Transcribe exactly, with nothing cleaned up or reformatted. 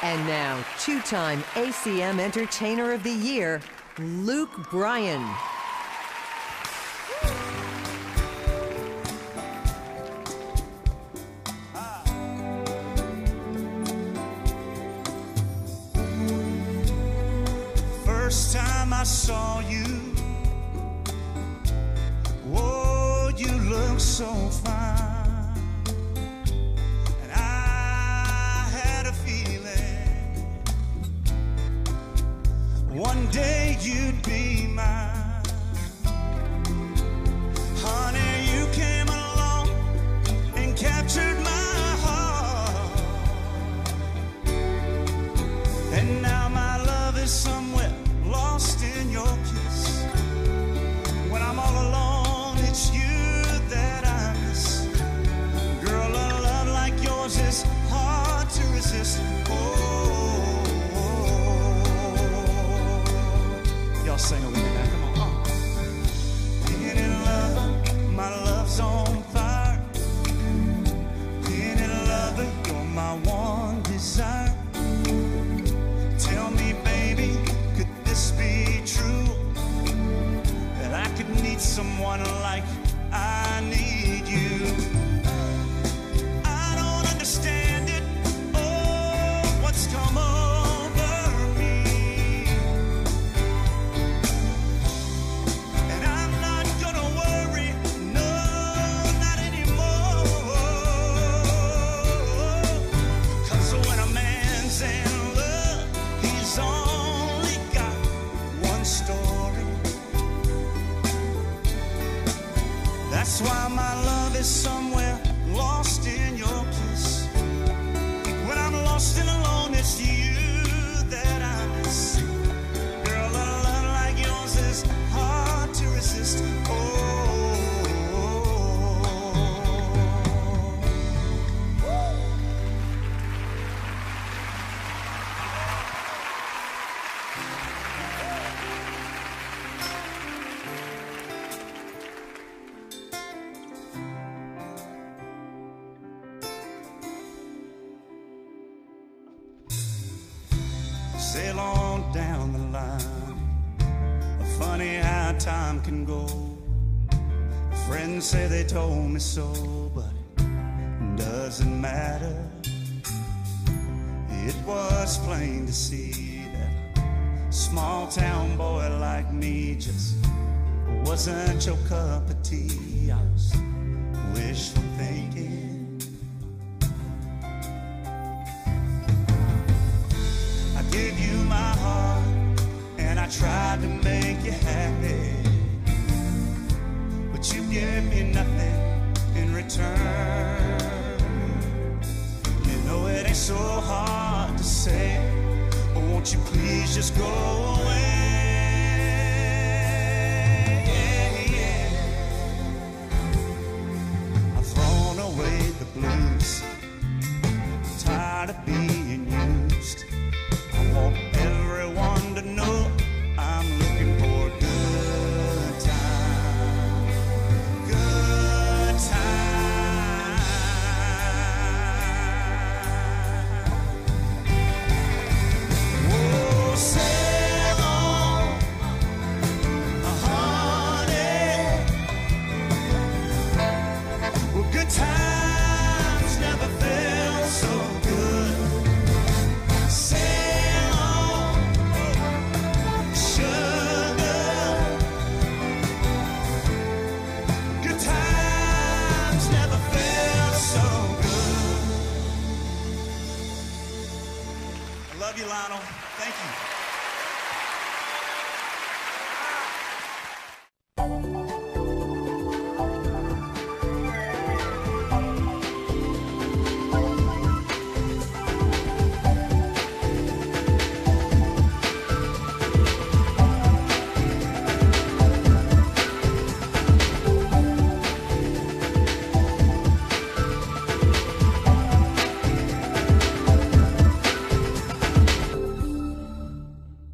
And now, two-time A C M Entertainer of the Year, Luke Bryan. First time I saw you, oh, you look so fine. And I had a feeling one day you'd be mine. Honey, you came along and captured my heart. And now my love is somewhere lost in your kiss. When I'm all alone, it's you that I miss. Girl, a love like yours is hard to resist. Oh, oh, oh. Y'all sing it with me now, come on. Uh. Being in love, my love's on fire. Being in love, you're my one desire. Tell me, baby, could this be true? That I could need someone like I need you. I don't understand it. Oh, what's come over me? And I'm not gonna worry, no, not anymore. 'Cause when a man's in love, he's only got one story. That's why my love is somewhere lost in your kiss. When I'm lost and alone, it's you that I miss. Girl, a love like yours is hard to resist. Oh, oh, oh. Sail on down the line. Funny how time can go. Friends say they told me so, but it doesn't matter. It was plain to see that a small town boy like me just wasn't your cup of tea. I was wishful thinking. I gave you my heart and I tried to make you happy, but you gave me nothing in return. You know it ain't so hard to say, but won't you please just go